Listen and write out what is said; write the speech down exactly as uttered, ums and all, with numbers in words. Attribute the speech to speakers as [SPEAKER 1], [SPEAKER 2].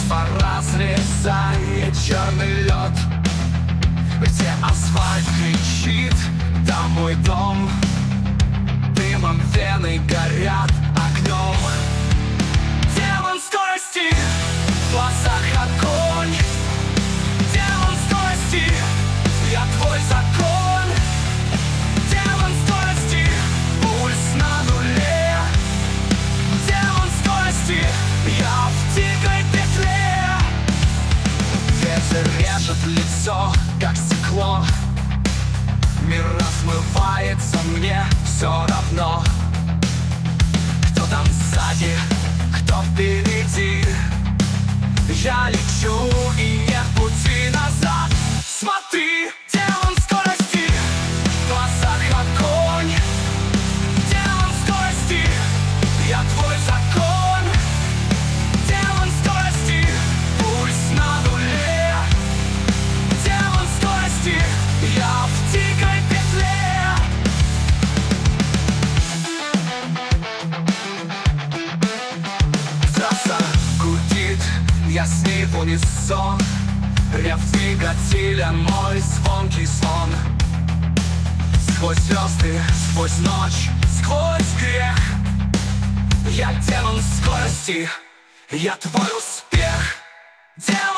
[SPEAKER 1] Детство разрезает черный лед, где асфальт кричит: там мой дом. Дымом вены горят огнем. Демон скорости, в глазах огонь. Демон скорости, я твой закон. Демон скорости, пульс на нуле. Демон скорости, я в дикой петле. Ветер режет лицо, как стекло. Мир размывается, мне все равно, кто там сзади, кто впереди. Я лечу, и нет пути назад. Смотри, демон скорости, в глазах огонь. Демон скорости, я твой закон. Демон скорости, пульс на нуле. Демон скорости, я в дикой петле. Трасса гудит, я с ней в унисон. Рев двигателя, мой звонкий звон. Сквозь звезды, сквозь ночь, сквозь грех. Я демон скорости, я твой успех. Демон